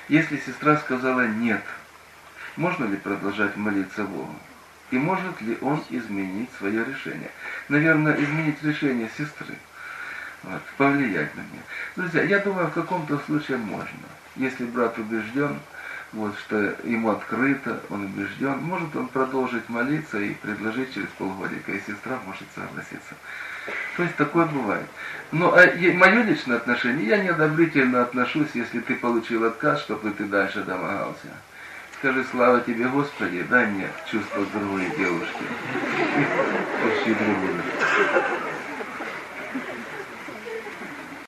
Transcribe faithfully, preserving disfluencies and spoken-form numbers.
Если сестра сказала «нет», можно ли продолжать молиться Богу? И может ли он изменить свое решение? Наверное, изменить решение сестры. Вот, повлиять на меня. Друзья, я думаю, в каком-то случае можно. Если брат убежден, вот, что ему открыто, он убежден, может он продолжить молиться и предложить через полгодика, и сестра может согласиться. То есть такое бывает. Но а мое личное отношение, я неодобрительно отношусь, если ты получил отказ, чтобы ты дальше домогался. Скажи слава тебе, Господи, дай мне чувство к другой девушке. Ищи другую.